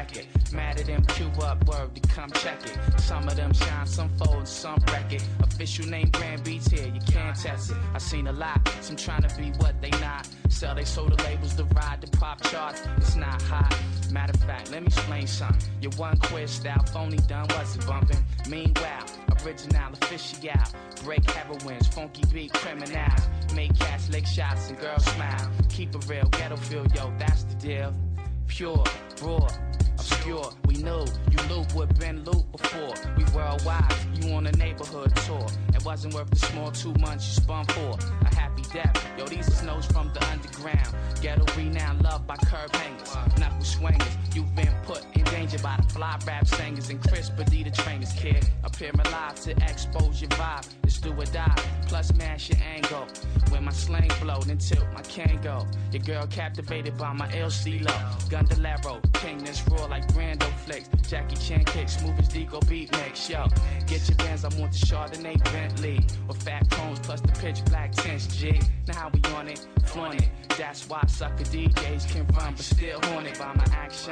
record. Mad at them, queue up, word to come check it. Some of them shine, some fold, some wreck it. Official name Grand Beats here, you can't test it. I seen a lot, some trying to be what they not. Sell they soda labels to ride the pop charts. It's not hot. Matter of fact, let me explain something. Your one quiz style, phony done wasn't bumping. Meanwhile, original, official, break heroines, funky beat, criminal. Make cats lick shots and girls smile. Keep it real, ghetto feel, yo, that's the deal. Pure, raw, obscure, we knew you loop would been looped before. We worldwide, you on a neighborhood tour. It wasn't worth the small 2 months you spun for. A happy death, yo, these is notes from the underground. Ghetto renowned, loved by curb hangers, knuckle swingers. You've been put in danger by the fly rap singers and Chris Badita trainers, kid. Appearing live to expose your vibe. It's do or die, plus mash your angle. When my slang blow, then tilt my can go. Your girl captivated by my LC low. Gundalero, king that's raw like Brando flicks. Jackie Chan kicks, smooth as Deco beat mix. Yo, get your bands, I want the Chardonnay Bentley. With fat cones plus the pitch black tints, G. Now how we on it, flaunt it. That's why sucker DJs can run, but still haunted by my action.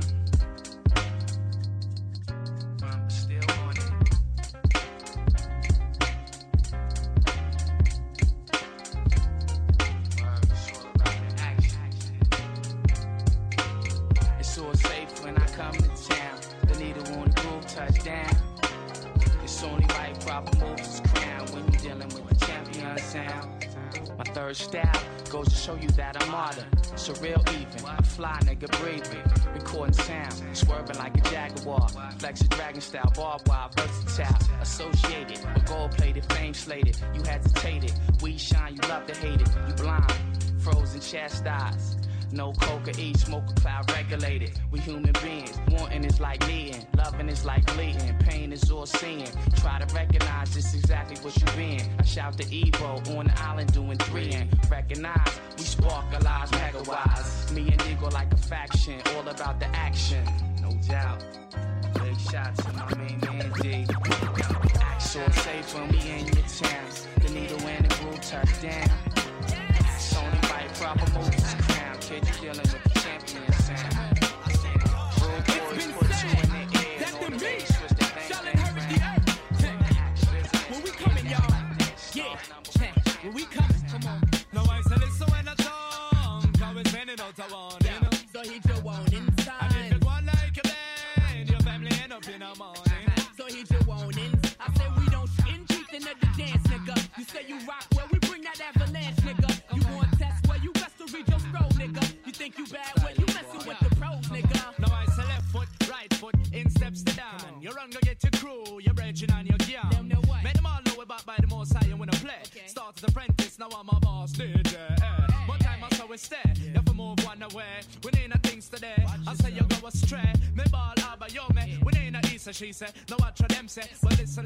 Touchdown. It's only right, proper moves is crown when you're dealing with the champion sound. My third style goes to show you that I'm modern, surreal even. A fly nigga breathing, recording sound, swerving like a jaguar. Flex a dragon style, barbed wire, versatile. Associated with gold plated, fame slated. You hesitated, we shine, you love to hate it. You blind, frozen, chastised. No coca, eat, smoke a cloud regulated. We human beings, wanting is like needing, loving is like bleeding, pain is all seeing. Try to recognize this exactly what you been. I shout the Evo on the island doing 3 and recognize we sparkleize mega-wise. Me and Eagle like a faction, all about the action, no doubt. Big shots to my main man D. So safe when we in your town. The needle and the groove touchdown. It's only right, proper moves. Kid, you dealing with the champion sound. Road boys put you in the air. That's the beat. Charlotte Harris, the earth. When we coming, y'all. Yeah. When we coming, come on. No, I said it's so in a tongue. Cause we're spending out a warning. So he just want inside. I think it's one like a band. Your family end up in a morning. So he just want inside. I said we don't skin deep into the dance, nigga. You say you rock well, we bring that avalanche, nigga. You want test where you best to read your scroll, nigga. You think you bad when you messing with the pros, nigga. Now I say left foot, right foot, in steps to down. You run, go get your crew, you're bridging on your gear. Make them all know we're back by the most high and when I play. Start as apprentice, now I'm a boss, DJ. One time I saw we stay, if we move one away. We need a things today, I say you go astray. Me ball out by yo, me, we need a Issa, she say. Now watch what them say, but listen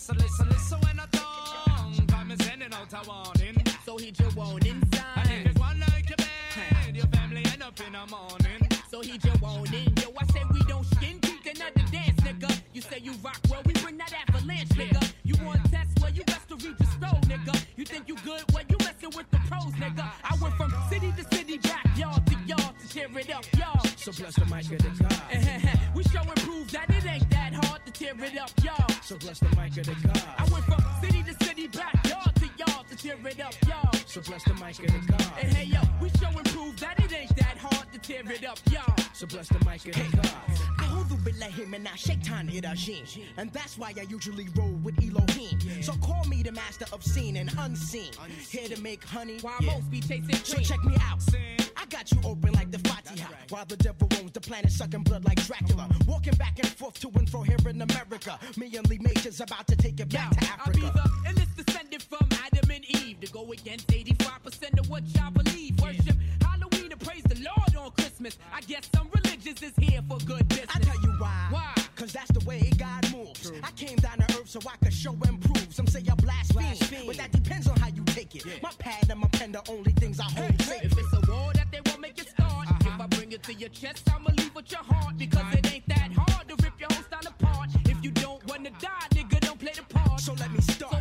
when I tongue. Come is sending out a warning. So he just want inside. I think it's one like a band, your family end up in the morning. So he just want in. Yo, I say we don't skin deep another dance, nigga. You say you rock well, we bring that avalanche, nigga. You want test well, you best to read your scroll, nigga. You think you good well, you messing with the pros, nigga. I went from city to city, backyard to yard to tear it up, y'all. So bless the mic of the God. We show and prove that it ain't that hard to tear it up, y'all. So bless the mic of the God. I went from city to city, backyard to yard to tear it up, y'all. So bless the mic of the God. And hey yo, we show and prove that it ain't that hard to tear it up, y'all. So bless the mic of the God. A'udhu billahi minash shaitanir rajim. And that's why I usually roll with Elohim. So call me the master of seen and unseen. Here to make honey while most be chasing So green. check me out. I got you open like the Fatiha, while the devil roams the planet sucking blood like Dracula. Walking back and forth to and fro here in America. Me and Lee Major's about to take it back to I'll be Africa. the illest descendant from Adam and Eve to go against 85% of what y'all believe. Worship Halloween and praise the Lord on Christmas. I guess some religions is here for good business. I tell you why. Why? Cause that's the way God moves. True. I came down to earth so I could show and prove. Some say I blaspheme, but that depends on how you take it. My pad and my pen, the only things I hold sacred. If it's a war that they won't make it start, if I bring it to your chest, I'ma leave with your heart. Because it ain't that hard to rip your whole style apart. If you don't wanna die, nigga, don't play the part. So let me start.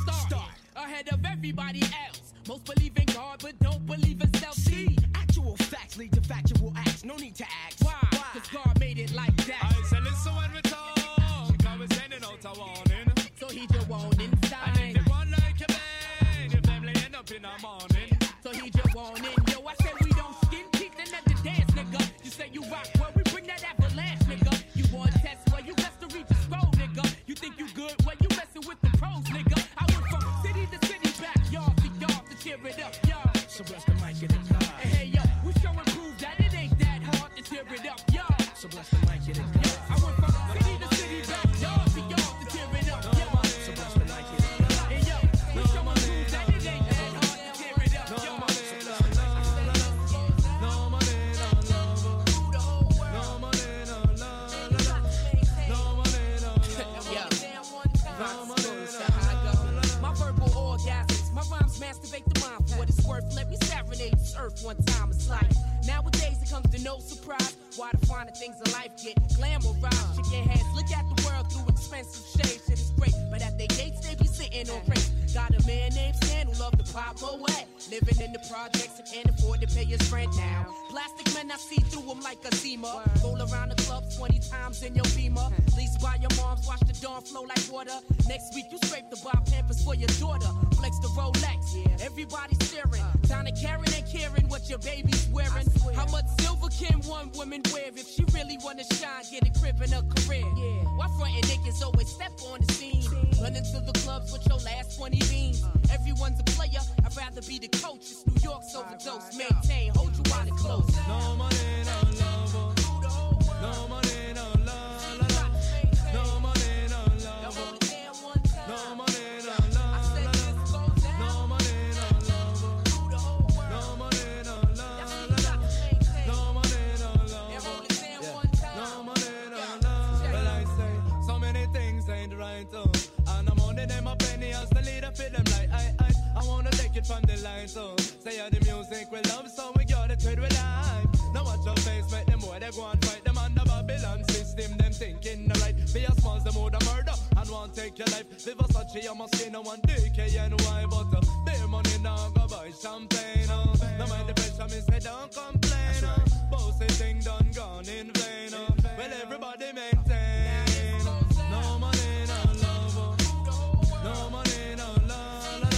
Ahead of everybody else. Most believe in God, but don't believe in self. See, actual facts lead to factual acts. No need to ask. Why? Cause God made it like say you rock, well, we bring that avalanche, nigga. You want tests, well, you best to read the scroll, nigga. You think you good, well, you messing with the pros, nigga. I went from city to city, backyard to yard to tear it up, y'all. So bless the mic of the God. And hey, yo, we show and prove that it ain't that hard to tear it up, y'all. So bless the mic of the God. I went from city to city, backyard to yard to tear it up, y'all. So bless the mic of the God. And yo, we show and prove that it ain't that hard to tear it up, y'all. Masturbate the mind for what it's worth. Let me serenade this earth one time. It's like nowadays it comes to no surprise why the finer things in life get glamorized. Shake your hands, look at the world through expensive shades. Shit is great, but at their gates they be sitting on crates. Got a man named Stan who love to pop away, living in the projects and can't afford to pay his rent now. Plastic men, I see through them like a Zima. Roll around the club 20 times in your Beamer. Lease by your moms, watch the dawn flow like water. Next week you scrape the bar Pampers for your daughter. Flex the Rolex, everybody staring. Time to Karen and Karen what your baby's wearing. How much silver can one woman wear if she really wanna shine, get a crib in her career? Why frontin' niggas always step on the scene? Running to the clubs with your last 20 beans. Everyone's a player, I'd rather be the coach. It's New York's overdose. Maintain, hold you out of close. No money, no love. No money, no love. No money, no love. No money, no love. No money, no love. No money, no love. No money, no love. No money, no love. Well, I say so many things ain't right, oh. And I'm only them a penny as the leader for them like I wanna take it from the line, so say the music we love, so we got it with life. Now watch your face, make them boy, they go and fight them under Babylon system, them thinking the right. Be a small, the more the murder, and won't take your life. Live a such a must see no one DKNY, but bare money now go buy champagne, oh. No mind the pressure, me say don't complain, oh. Bossy thing done gone in vain, oh. Well, everybody maintain, no money, no love, oh. No money, no love.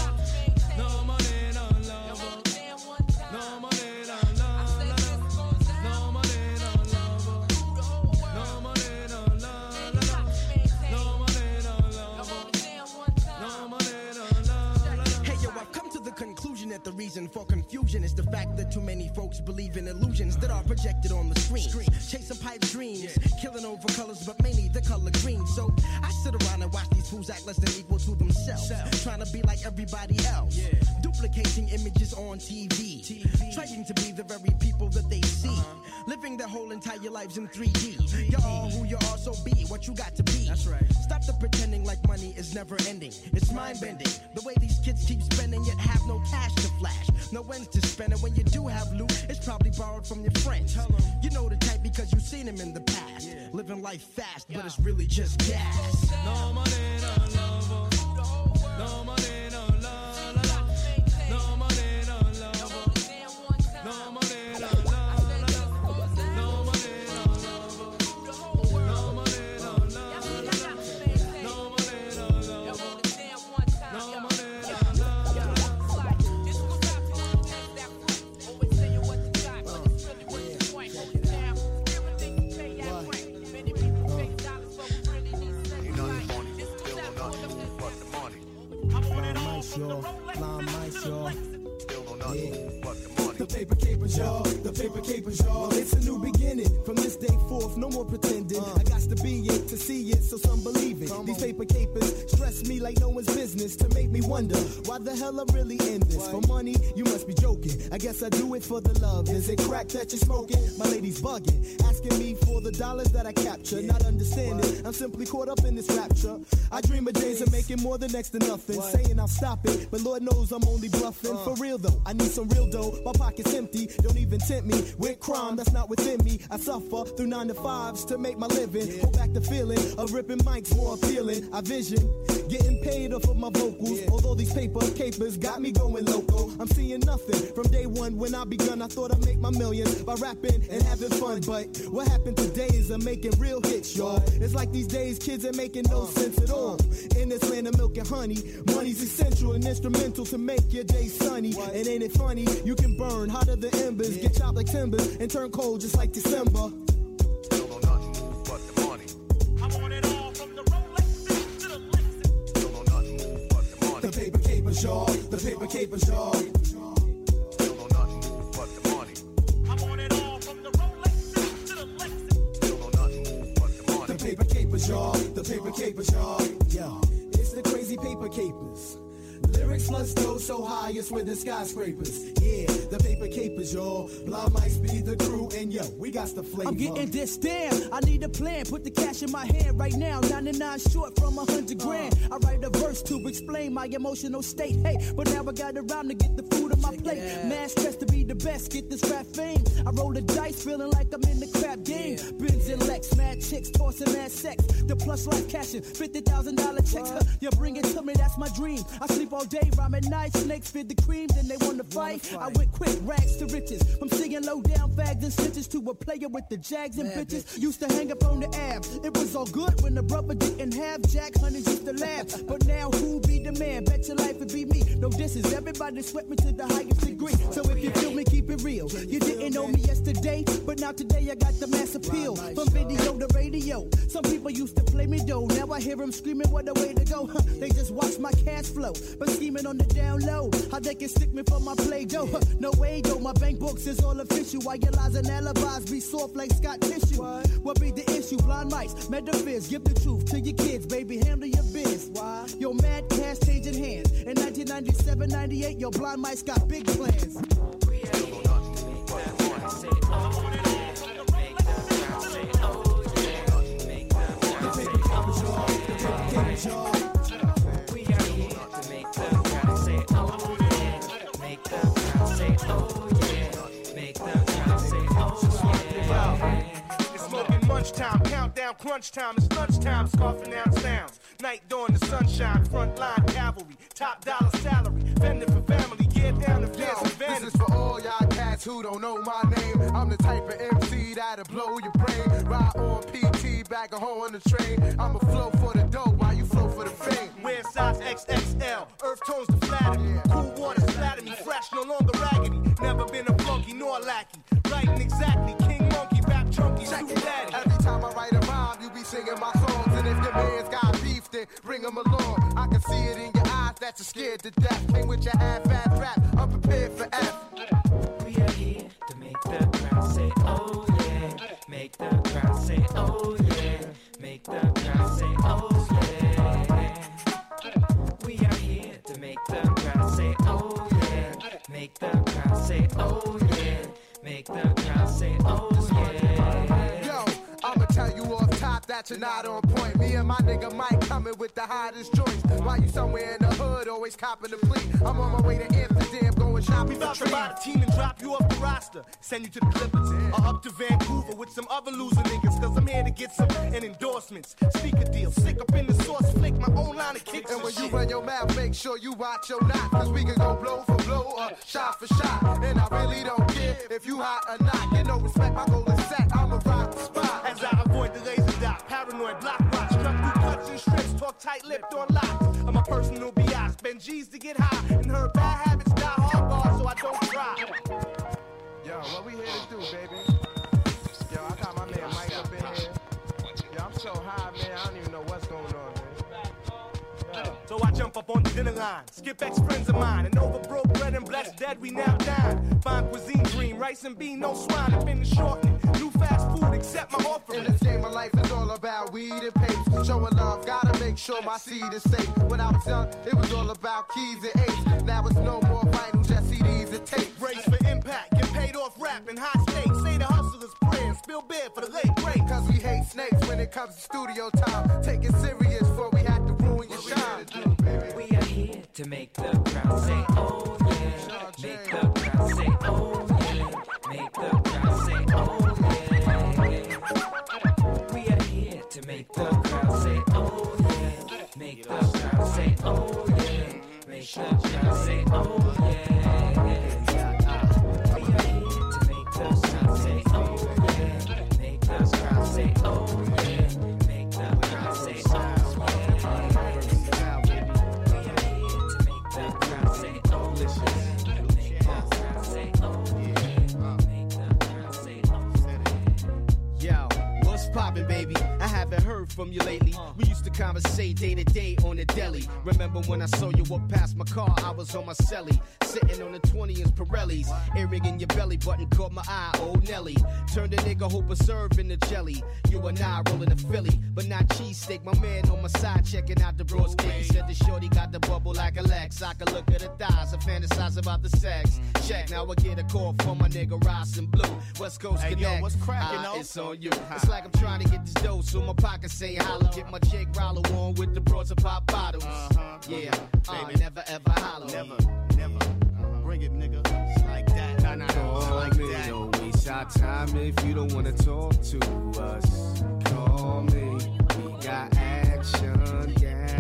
No money, no love. No money, no love. No money, no love. No money, no love. No money, no love. No money, no love. Hey yo, I've come to the conclusion that the reason for confusion is the fact that too many folks believe in illusions that are projected on the screen. Chasing pipe dreams, killing over colors, but mainly the color green. So I sit around and watch these fools act less than equal to themselves, trying to be like everybody else, duplicating images on TV, trying to be the very people that they see, living their whole entire lives in 3D. You're all who you are, so be what you got to be. That's right. Stop the pretending like money is never ending. It's mind bending the way these kids keep spending yet have no cash to flash, no ends to spend, and when you do have loot, it's probably borrowed from your friends. You know the type because you've seen them in the past, living life fast, but it's really just gas. No money, no love. No money, no love. No money, no love. No money, no love. No money, no love. No money, no love. No money, no love. No money, no love. Always saying what you got, but it's really what you want. Hold it down. Everything you pay that rent. Many people pay dollars, but we really need sex. Blind mice, y'all. The paper capers, y'all. The paper capers, y'all. Well, it's a new beginning. From this day forth, no more pretending. I got to be it to see it, so some believe it. These paper capers stress me like no one's business to make me wonder why the hell I'm really in this. For money, you must be joking. I guess I do it for the love. Is it crack that you're smoking? My lady's bugging, asking me for the dollars that I capture. Not understanding, I'm simply caught up in this rapture. I dream of days of making more than next to nothing. Saying I'll stop it, but Lord knows I'm only bluffing. For real though, I need some real dough. My pocket's empty, don't even tempt me with crime that's not within me. I suffer through 9 to 5s to make my living. Hold back the feeling of ripping mics more appealing. I vision getting paid off of my vocals. Although these paper capers got me going loco, I'm seeing nothing. From day one when I begun, I thought I'd make my millions by rapping and having fun. But what happened today is I'm making real hits, y'all. It's like these days kids ain't making no sense at all. In this land of milk and honey, money's essential and instrumental to make your day sunny. And ain't it funny? You can burn hotter than embers, get chopped like timbers, and turn cold just like December. The paper capers, y'all. The paper capers, y'all. Still know nothing move but the money. I want it all from the Rolexes to the Lexus. Still know nothing move but the money. The paper capers, y'all. The paper capers, y'all. Yo, it's the crazy paper capers. Lyrics must go so high, it's with the skyscrapers. Yeah, the paper capers, y'all. Blind Mice be the crew, and yo, we got the flavor. I'm getting this down. I need a plan. Put the cash in my hand right now. 99 short from 100 grand. I write a verse to explain my emotional state. Hey, but now I got a rhyme to get the food on my plate. Mad stress to be the best, get this rap fame. I roll the dice, feeling like I'm in the crap game. Benz and Lex, mad chicks, tossing mad sex. The plus life cashing, $50,000 checks. You bring it to me, that's my dream. I sleep all day, rhyming nights, snakes fit the cream, then they wanna fight. I went quick, rags to riches. From singing low down fags and snitches to a player with the jags and bitches. Used to hang up on the ab. It was all good when the brother didn't have Jack. Honeys used to laugh. But now who be the man? Bet your life would be me. No disses, everybody sweat me to the highest degree. So if you feel me, keep it real. You didn't know me yesterday, but now today I got the mass appeal. From video to radio. Some people used to play me though. Now I hear them screaming, what a way to go. They just watch my cash flow. But scheming on the down low, how they can stick me for my play-doh. No way though, my bank books is all official. While your lies and alibis be soft like Scott tissue. What be the issue? Blind mice, metaphysics, give the truth to your kids, baby, handle your biz. Why? Yo, mad cash changing hands. In 1997, 98, your blind mice got big plans. Time, countdown, crunch time, it's lunchtime, scoffing out sounds. Night dawn, the sunshine, front line cavalry, top dollar salary, vending for family, get down if there's advantage. This is for all y'all cats who don't know my name. I'm the type of MC that'll blow your brain. Ride on PT, back a hole on the train. I'ma flow for the dough while you flow for the fame. Wear size XXL, earth tones to flatter me. Cool water splatter me, fresh, no longer raggedy. Never been a flunky nor lackey. Writing exactly, King Monkey, rap chunky, super daddy. Every time I write a rhyme, you be singing my songs. And if your man's got beef, then bring him along. I can see it in your eyes that you're scared to death. Came with your half-ass rap, I'm prepared for F. We are here to make the crowd say, oh yeah. Make the crowd say, oh yeah. Make the crowd say, oh yeah. We are here to make the crowd say, oh yeah. Make the crowd say, oh yeah. Make the crowd say, oh yeah. Yo, I'ma tell you off top that you're not on point. Me and my nigga Mike coming with the hottest joints. While you somewhere in the hood, always copping the fleet. I'm on my way to Amsterdam, going shopping. We about to buy the team and drop you off the roster. Send you to the Clippers or up to Vancouver with some other loser niggas. Cause I'm here to get some endorsements. Speaker deals, sick up in the sauce, flick my own line of kicks. And when you run your mouth, make sure you watch your knot. Cause we can go blow for blow or shot for shot. And I really don't care if you hot or not. Get no respect, my goal is set, I'ma rock the spot. As I avoid the laser dot, paranoid block watch. Struck through cuts and strips, talk tight-lipped on locks. I'm a personal B.I. Spend G's to get high. And her bad habits die hard bars, so I don't try. Yo, what we here to do, baby? Yo, I got my man Mike up in here. Yo, I'm so high, man, I don't even know what's going on, man. So I jump up on the dinner line, skip ex-friends of mine, and over broke bread and blessed dead, we now dine. Fine cuisine dream, rice and bean, no swine, I've been the shortening. New fast food, accept my offering. In this game of life is all about weed and papes. Showing love, gotta make sure my seed is safe. When I was young, it was all about keys and apes. Now it's no more vinyl, just CDs and tapes. Race for impact, get paid off rap in hot stakes. Say the hustlers pray and spill beer for the late break. Cause we hate snakes when it comes to studio time. Take it serious before we have to ruin your shine. We are here to make the crowd say, oh yeah. Make the crowd say, oh yeah. Make the crowd say, oh yeah. We are here to make the crowd say, oh yeah. Make the crowd say oh yeah. Make the crowd say oh yeah. Poppin', baby, I haven't heard from you lately. We used to conversate day to day on the deli. Remember when I saw you walk past my car, I was on my celly, sitting on the 20-inch Pirellis. Earring in your belly button caught my eye, old Nelly. Turned a nigga whole preserve in the jelly. You and I rolling a Philly, but not cheesesteak. My man on my side checking out the broski. He said the shorty got the bubble like a Lex. I could look at her thighs and fantasize about the sex. Check, now I get a call from my nigga Ross and Blue. West Coast Connect. Yo, what's crackin', It's on you. It's like I'm trying to get this dough, so my pocket say holla. Get my chick Rollo on with the broads and pop bottles. Yeah, baby, never ever holla. Never. Bring it, nigga. It's like that. Nah, it's like that. Don't waste our time if you don't wanna talk to us. Call me. We got action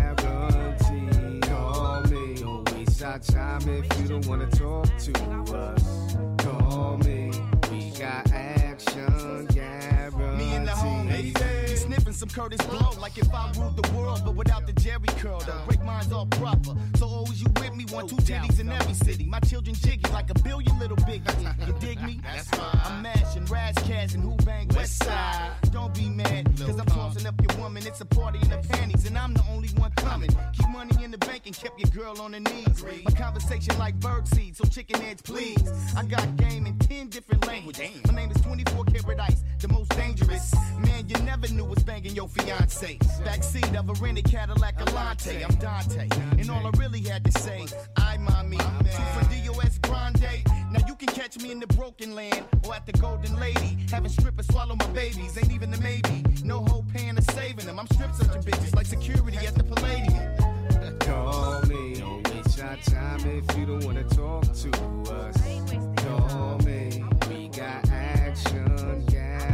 guarantee. Call me. Don't waste our time if you don't wanna talk to us. Call me. We got action guarantee. Me and the homies. Sniffing some Curtis Blow like if I ruled the world, but without the Jerry curl. The break minds all proper. So always you with me, 1, 2 titties in every city. My children jiggy like a billion little biggies. You dig me? That's fine. I'm mashing Razcats and Who Bang West Side. Don't be mad, cause I'm tossing up your woman. It's a party in the panties, and I'm the only one coming. Keep money in the bank and kept your girl on her knees. My conversation like birdseed, so chicken heads please. I got game in 10 different languages. My name is 24 Karat Ice, the most dangerous. Man, you never knew was banging your fiance. Backseat of a rented Cadillac Alante. I'm Dante, and all I really had to say, I mommy, for DOS Grande. Now you can catch me in the Broken Land or at the Golden Lady, having strippers swallow my babies. Ain't even a maybe, no hope paying or saving them. I'm strip searching bitches like security at the Palladium. Call me, don't waste your time if you don't wanna talk to us. Call me, we got action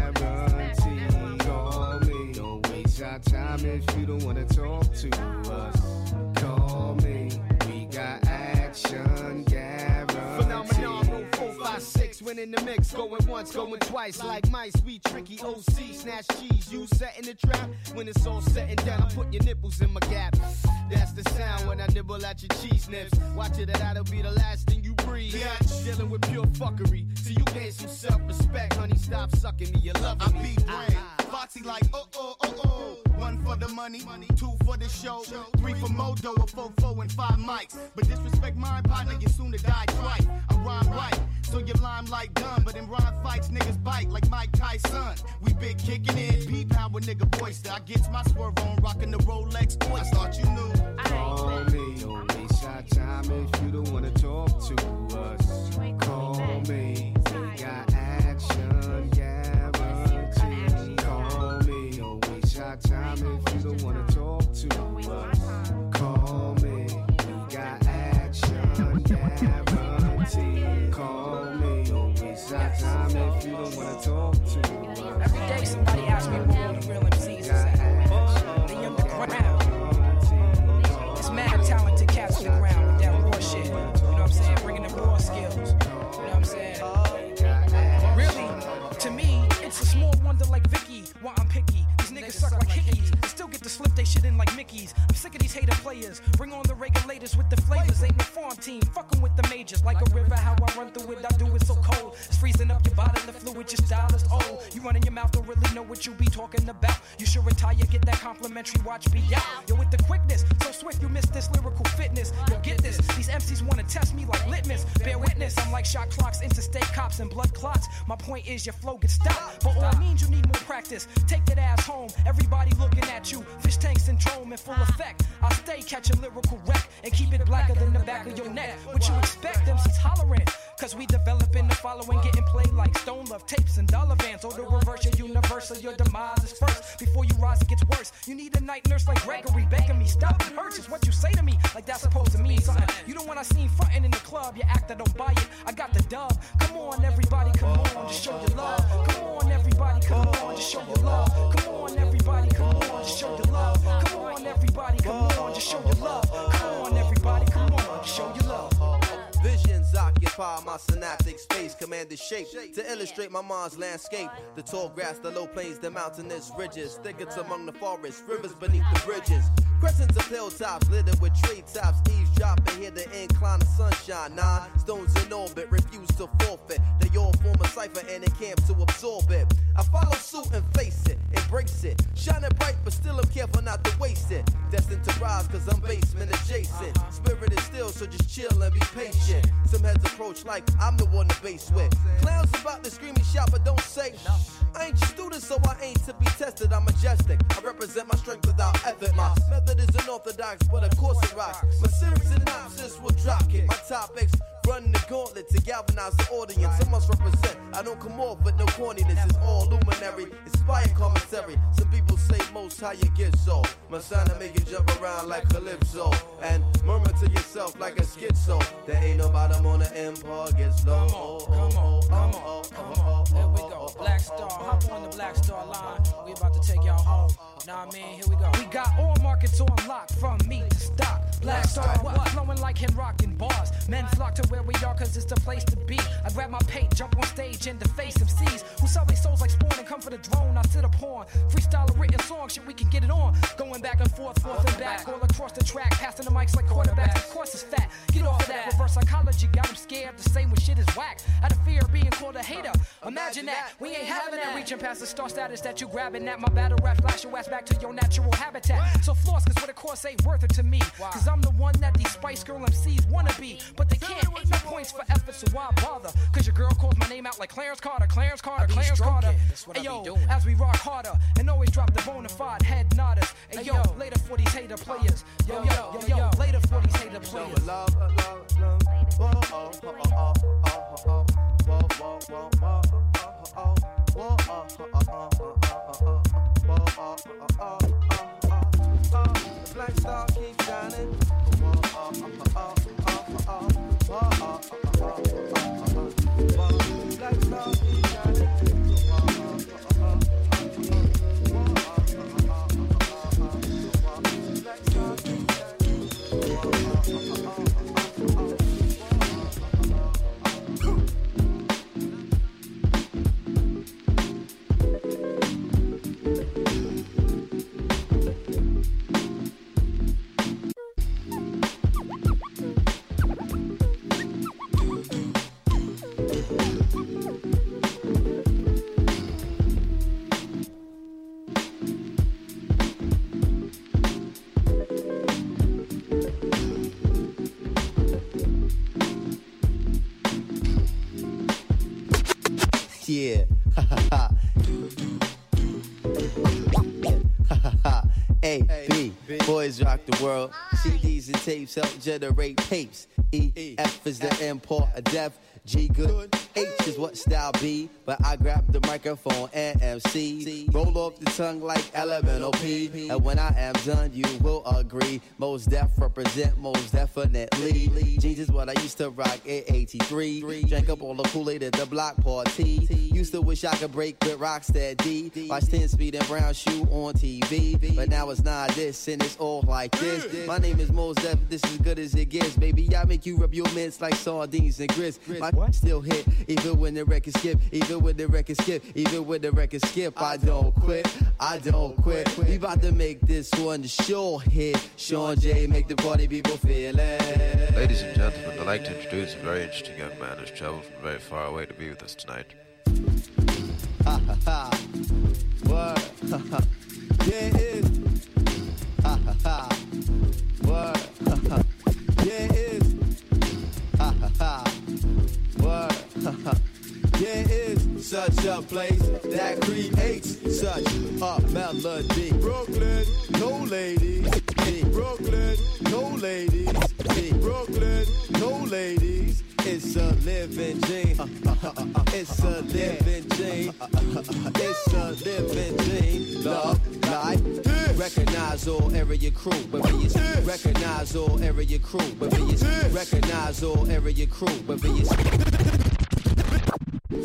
guarantee. Call me, don't waste your time if you don't wanna talk to us. Call me, we got action guarantee. Phenomenon 4, 5, 6, when in the mix, going once, going twice, like mice, we tricky OC, snatch cheese, you setting the trap. When it's all set and down, I put your nipples in my gap. That's the sound when I nibble at your cheese nips. Watch it, that'll be the last thing you breathe. Yeah, dealing with pure fuckery, so you gain some self-respect, honey. Stop sucking me, you're loving me. I be brand, Foxy like 1 for the money, 2 for the show, 3 for Modo, a 4, and 5 mics. But disrespect my partner, you soon to die twice. I rhyme right, so your limelight done. But in rhyme fights, niggas bite like Mike Tyson. We big kicking it, beat power nigga boyster. I gets my swerve on, rocking the Rolex Oyster. I thought you knew. Call me, don't waste your time if you don't wanna talk to us. Call me, we got action guarantee. Call me, don't waste your time if you don't wanna talk to us. Call me, we got action guarantee. Call me, don't waste your time if you don't wanna talk to us. Every day somebody asks me what the real MCs is at. They underground. It's mad talented cats on the ground with that raw shit. You know what I'm saying? Bringing the raw skills. You know what I'm saying? Really, to me, it's a small wonder like Vicky. Why I'm picky. These niggas suck like hickeys. They still get to slip they shit in like Mickeys. I'm sick of these hater players. Bring on the regulators with the flavors. Ain't no farm team. Fucking with the majors. Like a river, how I run through it. I do it so cold. It's freezing up your body. The fluid, your style is old. You running your mouth, don't really know what you be talking about. You should retire, get that complimentary watch be out. Yo, with the quickness, so swift you miss this lyrical fitness. Yo, get this. These MCs wanna test me like litmus. Bear witness, I'm like shot clocks, interstate cops, and blood clots. My point is your flow gets stopped. But all means you need more practice. Take that ass home. Everybody looking at you. Fish tank syndrome in full effect. I stay catching lyrical wreck and keep it blacker than the back of your neck. What you expect? MCs hollering. Cause we developing the following, getting played like Stone Love tapes and dollar vans. Or the reverse, your universal, your demise is first. Before you rise, it gets worse. You need a night nurse like Gregory begging me. Stop, it hurts. It's what you say to me, like that's supposed to mean something. You don't want I seen frontin' in the club, you act that don't buy it. I got the dub. Come on, everybody, come on, just show your love. Come on, everybody, come on, just show your love. Come on, everybody, come on, just show your love. Come on, everybody, come on, just show your love. Come on, everybody, come on, just show your love. Visions occupy occupy my synaptic space, commanded shape to illustrate my mind's landscape. The tall grass, the low plains, the mountainous ridges, thickets among the forests, rivers beneath the bridges. Crescents of hilltops littered with tree tops, eavesdrop and hear the incline of sunshine. 9 stones in orbit, refuse to forfeit. They all form a cipher and encamp to absorb it. I follow suit and face it, embrace it. Shining bright, but still I'm careful not to waste it. Destined to rise, cause I'm basement adjacent. Spirit is still, so just chill and be patient. Some heads approach like I'm the one to base with. Clowns about to scream and shout, but don't say I ain't your student, so I ain't to be tested. I'm majestic. I represent my strength without effort. My method is unorthodox, but of course it rocks. My serious synopsis will drop kick. My topics running the gauntlet to galvanize the audience. I must represent. I don't come off with no corniness. It's all luminary, inspired commentary. Some people say most high you get so. My sound to make you jump around like Calypso and murmur to yourself like a schizo. There ain't no bottom on the empire gets low. Come on. Here we go. Black Star, hop on the Black Star line. We about to take y'all home. Nah, man, here we go. We got all markets on lock, from meat to stock. Black Star, what? Flowing like him rocking bars. Men flock to where we are cause it's the place to be. I grab my paint, jump on stage and deface MCs who sell their souls like spawn and come for the drone. I sit upon freestyle a written song, shit we can get it on. Going back and forth and back, all across the track, passing the mics like quarterbacks. Of course it's fat, get off of that. Reverse psychology got them scared to say when shit is whack. Out of fear of being called a hater. Imagine that, we ain't having that. Reaching past the star status that you grabbing at. My battle rap flash your ass back to your natural habitat. So floss, cause what a course ain't worth it to me. Cause I'm the one that these Spice Girl MCs wanna be. But they can't, ain't no points for effort, so why bother? Cause your girl calls my name out like Clarence Carter. Hey yo, as we rock harder and always drop the bona fide head nodders. Hey yo, later for these hater players. Yo, later for these hater players. The Black Star keeps shining. Black Star keeps shining. Yeah. A, B, boys rock the world. CDs and tapes help generate tapes. E, F is the import of death. G good, H is what style B. But I grab the microphone and MC. Roll off the tongue like elemental P. And when I am done, you will agree. Most Def represent most definitely. Jeans is what I used to rock in 83. Drank up all the Kool-Aid at the block party. Used to wish I could break with Rocksteady D. Watch 10-speed and brown shoe on TV. But now it's not this and it's all like this. My name is Mos Def, this is good as it gets. Baby, I make you rub your mints like sardines and grits. My still hit, even when the record skip. Even when the record skip, even when the record skip. I don't quit. We about to make this one the sure hit. Sean J, make the party people feel it. Ladies and gentlemen, I'd like to introduce a very interesting young man who's traveled from very far away to be with us tonight. Ha ha ha. Word. Yeah, it is. Ha ha ha. Word. Yeah, it is. Ha ha ha. Word. Yeah, it is such a place that creates such a melody. Brooklyn, no ladies. Brooklyn, no ladies. Brooklyn, no ladies. It's a living dream. It's a living dream. It's a living dream. Love, life. Recognize all area crew. Recognize all area crew. Recognize all area crew.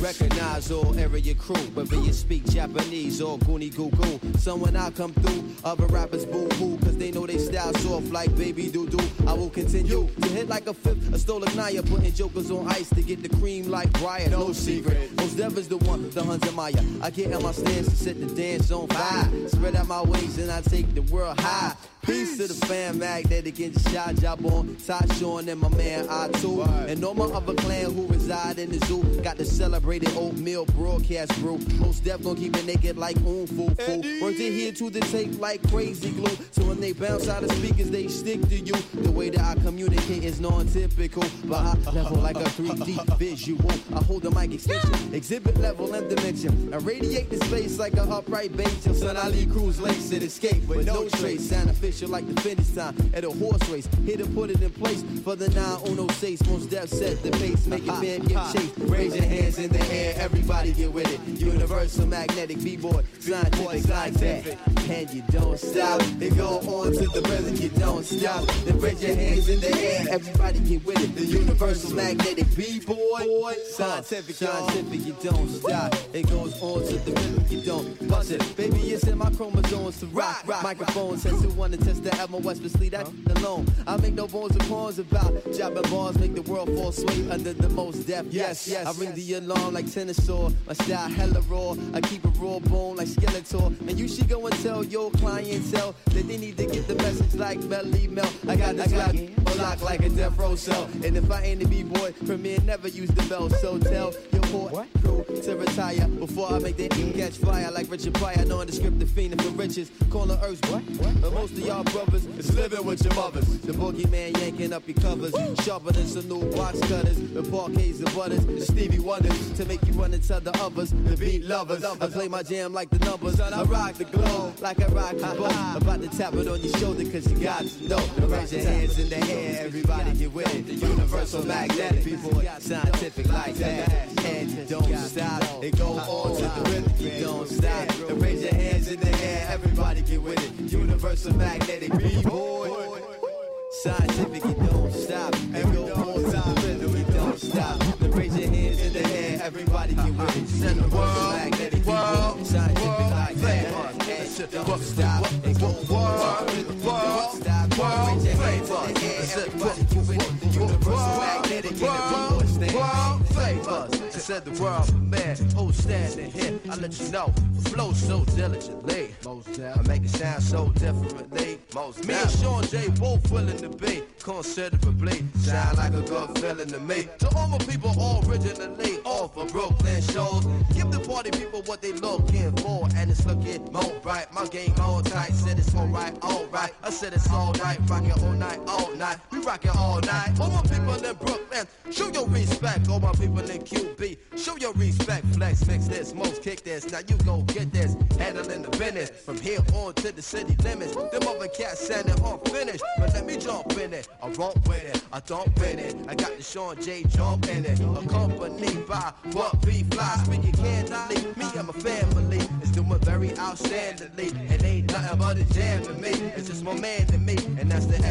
Recognize all area crew, whether you speak Japanese or Goonie Goo Goo. So when I come through, other rappers boo hoo, cause they know they style soft like baby doo doo. I will continue to hit like a fifth, a stolen Naya, putting jokers on ice to get the cream like Brian. No secret, most Dev is the one, the Hunter Maya. I get in my stance to set the dance on fire. Spread out my wings and I take the world high. Peace to the fan magnetic and the shot job on Ty Sean and my man I2 and all my other clan who reside in the zoo. Got the celebrated oatmeal broadcast brew. Most Def gon' keep it naked like foo. Words it here to the tape like crazy glue. So when they bounce out of speakers, they stick to you. The way that I communicate is non-typical, but I level like a 3D visual. I hold the mic extension, exhibit level and dimension. I radiate the space like a upright base. Till Son Ali Cruz lace it escape with no trace. Sound official like the finish time at a horse race. Here to put it in place for the 906. Most Def set the pace, make your man give chase. Raise your hands in the air, everybody get with it. Universal magnetic b-boy, scientific like that. And you don't stop, it go on to the rhythm, you don't stop. Then raise your hands in the air, everybody get with it. The universal magnetic b-boy, scientific, you don't stop. It goes on to the rhythm, you don't bust it. Baby, it's in my chromosomes to rock. Microphone says who wanna test the Emma West, but leave that alone. I make no bones or pawns about dropping bars, make the world fall sway under the most Def. Yes, I ring the alarm like tennis saw. My style hella raw, I keep a raw bone like Skeletor. And you should go and tell your clientele that they need to get the message like Melly Mel. I got this lock like a death row cell. And if I ain't a b-boy, Premier never use the bell. So tell your poor crew to retire before I make the catch fire like Richard Pryor. Knowing the script, the fiend for riches. Call the Earth's what? But most of y'all brothers is living with your mothers. The boogeyman yanking up your covers, sharper than some new box cutters. The parquets, the butters, the Stevie Wonders to make you run into the others, the beat lovers. I play my jam like the numbers. I rock the globe like I rock the boat. About to tap it on your shoulder cause you got to know. Raise your hands in the air, everybody get with it. The universal magnetic, people scientific like that. And you don't stop, it go on to the rhythm, you don't stop. And raise your hands in the air, everybody get with it. Universal magnetic, b-boy. Scientific, you don't stop. And go on to the rhythm, you don't stop. Then raise your hands in the air, everybody get with it. Universal magnetic, b-boy. Scientific like that. And you don't stop. And go on to the rhythm, you don't stop. Raise your hands in the air, everybody get with it. The universal magnetic, b-boy. Stand flavors. Said the world, man, who's standing here? I let you know, flow so diligently. I make it sound so differently. Me and Sean J both willing to be considerably. Sound like a good feeling to me. To all my people originally off of Brooklyn shows, give the party people what they looking for, and it's looking more bright. My game all tight, said it's alright. I said it's alright, rock it all night. We rock it all night. All my people in Brooklyn, show your respect. All my people in QB, show your respect. Flex, mix this, most kick this. Now you go get this, handling the business. From here on to the city limits, them other cats sounding unfinished. But let me jump in it, I romp with it, I dump in it. I got the Sean J jump in it, accompanied by what be fly. Speaking candidly, me and my family is doing very outstandingly. It ain't nothing but a jam to me, it's just more man than me. And that's the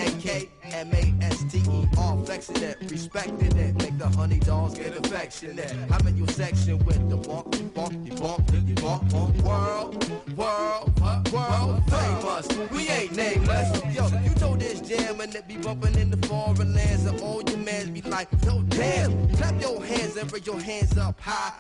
FUNKMASTER, flexing it, respecting it. Make the honey dogs get affectionate. I'm in your section with the walk, world famous. We ain't nameless. Yo, you know this jam and it be bumping in the foreign lands, and all your mans be like, yo, damn. Clap your hands and raise your hands up high.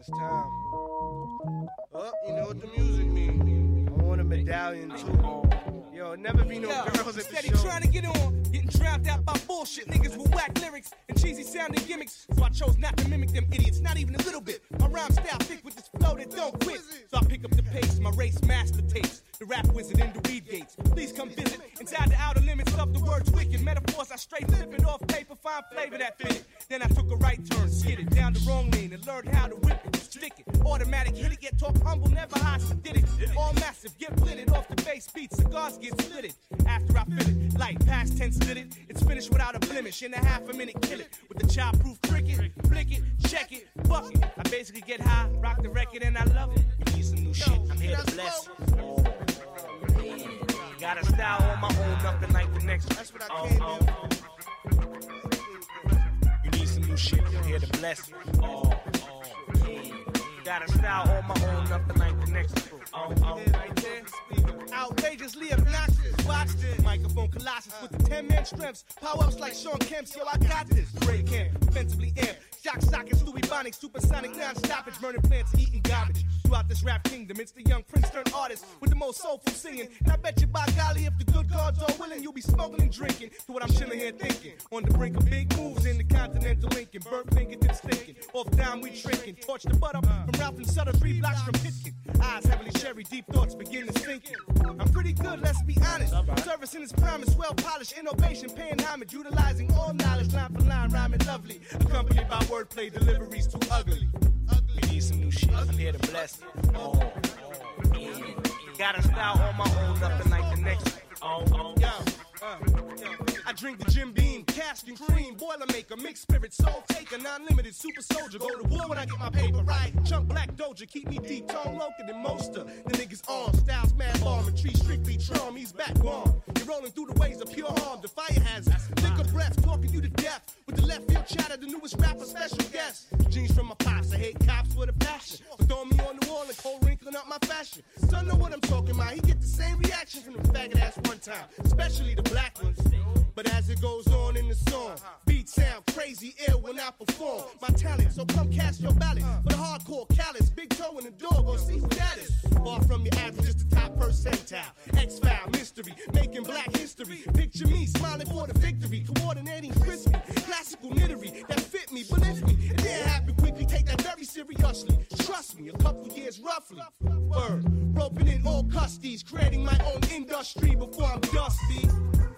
It's time. Oh, you know what the music means. I want a medallion too. Yo, never be no girls at the steady show. Trying to get on, getting drowned out by bullshit niggas with whack lyrics and cheesy sounding gimmicks. So I chose not to mimic them idiots, not even a little bit. My rhyme style thick with this flow that don't quit. So I pick up the pace, my race master tapes. The rap wizard in the weed gates. Please come visit inside the outer limits of the words wicked. Metaphors I straight flip it off paper, find flavor that fit it. Then I took a right turn, skid it down the wrong lane and learned how to whip it, stick it. Automatic, hit it, get talk humble, never high, so did it. All massive, get blitted off the bass beat. Cigars get slitted after I fill it. Light past tense lit it. It's finished without a blemish. In a half a minute, kill it with the child-proof cricket. Flick it, check it, fuck it. I basically get high, rock the record, and I love it. You need some new shit, I'm here to bless you. Got a style on my own, nothing like the next. That's what I came in. You need some new shit, I'm here to bless you. Got a style on my own, nothing like the next. Outrageously obnoxious. Watch this. Microphone colossus with the 10-man strengths. Power-ups like Sean Kemp's. Yo, I got this. Break camp, defensively amped. Shock sockets, Louis Bonic, supersonic, non-stoppage. Burning plants, eating garbage. Throughout this rap kingdom, it's the young Prince turned artist with the most soulful singing. And I bet you by golly, if the good gods are willing, you'll be smoking and drinking. To what I'm chilling here thinking. On the brink of big moves in the continental Lincoln. Burnt fingertips thinking. Off down we drinking. Torch the butt up from Ralph and Sutter, 3 blocks from Pitkin. Eyes heavily sherry, deep thoughts begin to sinking. I'm pretty good, let's be honest. Service in its promise, well polished, innovation, paying homage, utilizing all knowledge, line for line, rhyming lovely. Accompanied by wordplay, deliveries too ugly. You need some new shit, I'm here to bless you. Got a style on my own, nothing like the next. I drink the Jim Beam, cast and cream, Boilermaker, mixed spirit, soul taker, non-limited, super soldier. Go to war when I get my paper right. Chunk black doja, keep me deep, tone local than most of the niggas on. Styles mad bomb, and tree strictly charm, he's back gone. You're rolling through the ways of pure harm, the fire hazards. Lick a breath, talking you to death. With the left field chatter, the newest rapper, special guest. Jeans from my pops, I hate cops with a passion. But throwing me on the wall and cold wrinkling up my fashion. Son know what I'm talking about, he get the same reaction from the faggot ass one time. Especially the black ones. But as it goes on in the song, beats sound crazy ill when I perform my talent. So come cast your ballot for the hardcore callous, big toe in the door, go see who that is. Far from your average, just the top percentile. X-File, mystery, making black history. Picture me smiling for the victory, coordinating crispy, classical nittery that fit me, believe me. It didn't happen quickly, take that very seriously. Trust me, a couple years roughly. Word, roping in all custodies, creating my own industry before I'm dusty.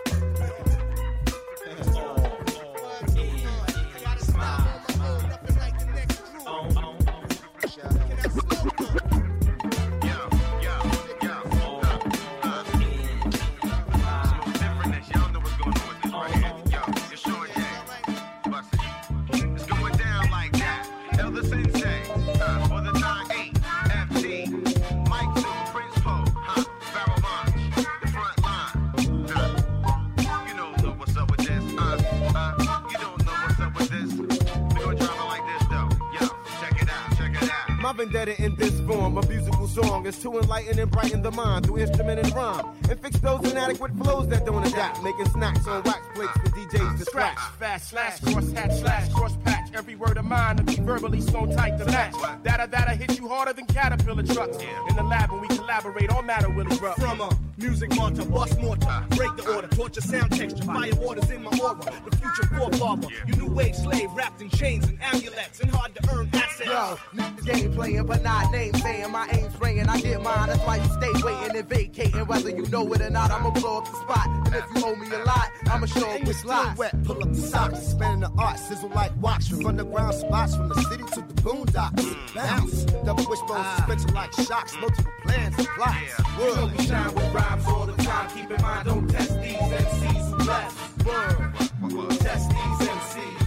My vendetta in this form, a musical song is to enlighten and brighten the mind through instrument and rhyme, and fix those inadequate flows that don't adapt, making snacks on wax plates for DJs to scratch. Fast slash, cross hatch slash, cross patch. Every word of mine to be verbally so tight to match. That'll hit you harder than Caterpillar trucks. In the lab when we collaborate, all matter will erupt. From a music monster, bust mortar, break the order, torture sound texture, fire waters in my aura. The future forefather, you new wave slave wrapped in chains and amulets and hard to earn assets. Yo, game playing but not name saying. My aim's praying, I get mine. That's why you stay waiting and vacating. Whether you know it or not, I'ma blow up the spot. And if you owe me a lot, I'ma show up with lies. Wet, pull up the socks, spinning the art, sizzle like wax from underground spots from the city to the boondocks. Bounce, double wishbone suspension like shocks, multiple plans and plots. You know we shine with rhymes all the time. Keep in mind, don't test these MCs who left. Word, test these MCs.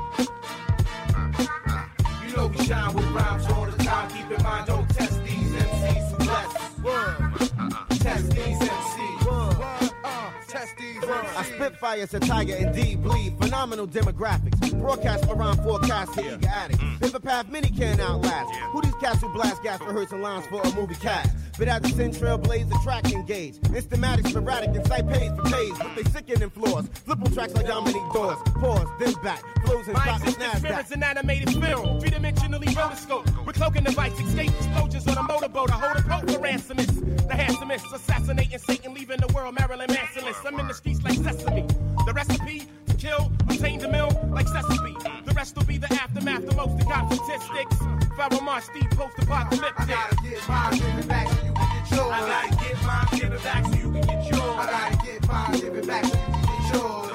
You know we shine with rhymes all the time. Keep in mind, don't test these MCs who left. Word, test these MCs. Test these I spit fire as a tiger, indeed bleed. Phenomenal demographics. Broadcast around forecast to eager addicts. Paper path many can't outlast. Who these cats who blast gas rehearsing lines for a movie cast? But at the Central Blaze, the track engage. Instamatic, sporadic, and site pays for pays. But they sickening floors. Flipple tracks like Dominique Doors. Pause, then back. Flows and My pop and existence mirrors snapback. an animated film, three-dimensionally rotoscope. With cloaking device, escape explosions on a motorboat. I hold a boat for ransomists. The handsomest, assassinating Satan, leaving the world Marilyn Mansonless. I'm in the streets like Sesame. The recipe to kill, obtain the mill like Sesame. The rest will be the aftermath, the most of God statistics. Pharaoh March, Steve post-apocalyptic. I gotta get mine, give it back so you can get yours. I gotta get mine, give it back so you can get yours. I gotta get mine, give it back so you can get yours.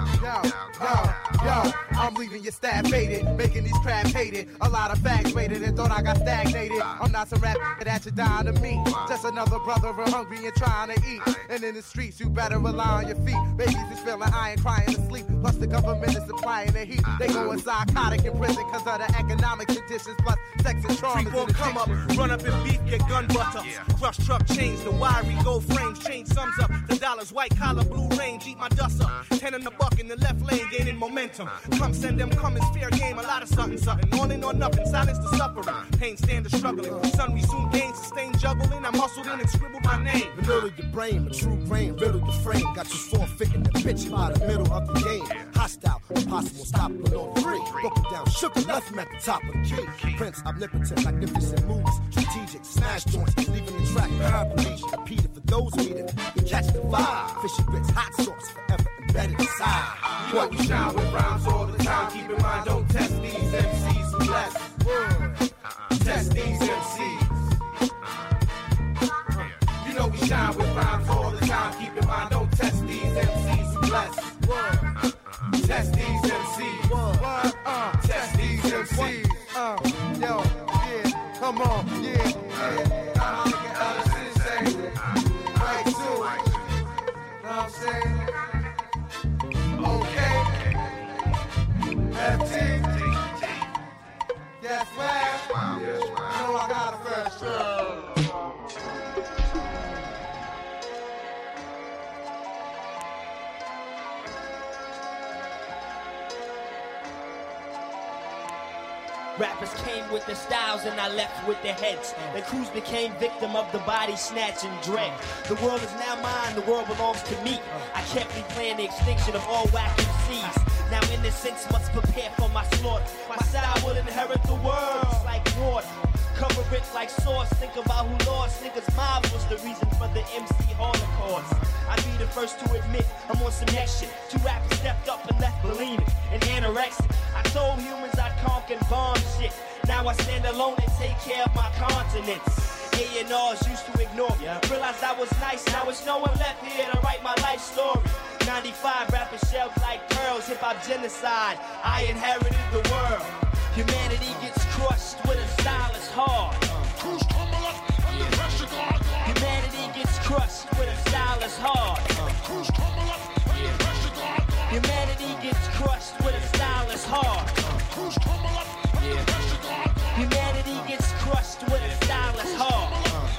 Yo, I'm leaving your staff faded, making these crabs hated. A lot of facts waited and thought I got stagnated. I'm not some rap that you dying to meet. Just another brother hungry and trying to eat. And in the streets, you better rely on your feet. Babies is feeling iron, crying to sleep. Plus the government is supplying the heat. They going psychotic in prison because of the economic conditions. Plus sex and trauma. Freak won't come up, run up and beef, get gun butter. Crush truck chains, the wiry gold frames, change sums up. The dollars, white collar, blue range, eat my dust up. 10 in the buck in the left lane, gaining momentum. Come send them, come, it's fair game, a lot of something, something. On and on, nothing, silence the suffering. Pain stand the struggling. Son, we soon gain, sustain, juggling. I muscled in and scribbled my name. The middle of your brain, a true brain, riddle your frame. Got you forfeiting the bitch by the middle of the game. Hostile, impossible, stop, but on free. Broke it down, shook it, left him at the top of the key. Prince, omnipotent, magnificent moves. Strategic, smash joints, leaving the track paraplegic. Repeated for those needing to catch the vibe. Fishy grits, hot sauce, forever embedded inside. You know we shine with rhymes all the time. Keep in mind, don't test these MCs unless test these MCs. You know we shine with rhymes all the time. Keep in mind, don't test these MCs unless test these MCs. Test these MCs. Yo, yeah, come on, yeah. I'm thinking other shit, say, right too. Know what I'm saying? Okay. FT. Yes, man. You know I got a first show. Rappers came with the styles and I left with their heads. The crews became victim of the body snatching dread. The world is now mine, the world belongs to me. I can't be playing the extinction of all whack MCs. Now innocence must prepare for my slaughter. My style will inherit the world like water. Cover it like sauce, think about who lost. Niggas' mob was the reason for the MC Holocaust. I'd be the first to admit I'm on some next shit. Two rappers stepped up and left bulimic and anorexic. I told humans I'd conquer and bomb shit. Now I stand alone and take care of my continents. A&Rs used to ignore me. Realized I was nice, now it's no one left here to write my life story. 95 rappers shelved like pearls, hip-hop genocide. I inherited the world. Humanity gets crushed with a stylus hard. Humanity gets crushed with a stylus hard. Humanity gets crushed with a stylus hard. Humanity gets crushed with a stylus hard.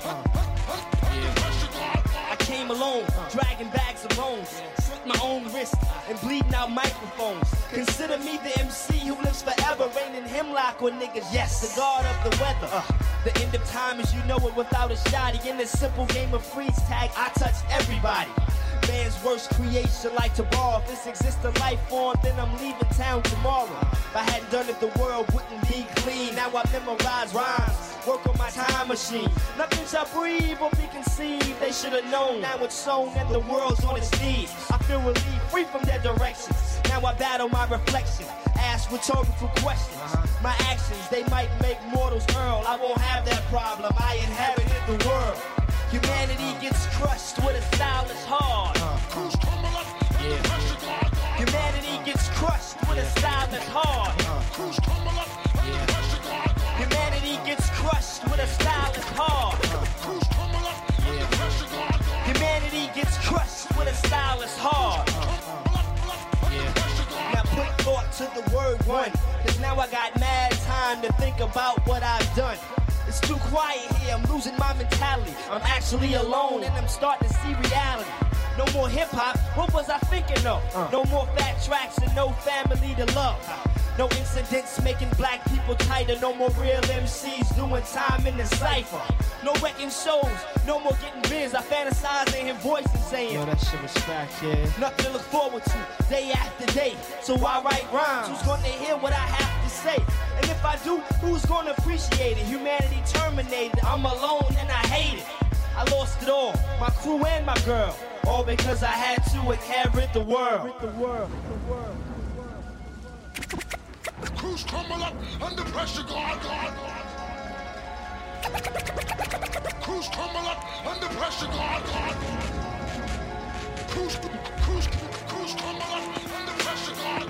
I came alone, dragging bags of bones, slit my own wrist and bleeding out microphones. Consider me the MC who lives forever, raining hemlock on niggas. Yes, the god of the weather. The end of time as you know it without a shotty. In this simple game of freeze tag, I touch everybody. Man's worst creation like to borrow. If this exists a life form, then I'm leaving town tomorrow. If I hadn't done it, the world wouldn't be clean. Now I memorize rhymes, work on my time machine. Nothing shall breathe or be conceived. They should have known. Now it's sown and the world's on its knees. I feel relief, free from their directions. Now I battle my reflection, ask rhetorical questions. My actions, they might make mortals hurl. I won't have that problem, I inherited the world. Humanity gets crushed with a stylus hard. Humanity gets crushed with a stylus hard. Humanity gets crushed with a stylus hard. Humanity gets crushed with a stylus hard. Now put thought to the word one, cause now I got mad time to think about what I've done. It's too quiet here, I'm losing my mentality. I'm actually alone and I'm starting to see reality. No more hip hop. What was I thinking of? No more fat tracks and no family to love. No incidents making black people tighter. No more real MCs doing time in the cypher. No wrecking shows, no more getting biz. I fantasize and hear voices saying, yo, that shit was back, yeah. Nothing to look forward to, day after day. So I write rhymes, who's gonna hear what I have to say? And if I do, who's gonna appreciate it? Humanity terminated, I'm alone and I hate it. I lost it all, my crew and my girl. All because I had to inherit the world. Crews crumble up under pressure, guard. Crews crumble up under pressure, guard. Crews crumble up under pressure, guard.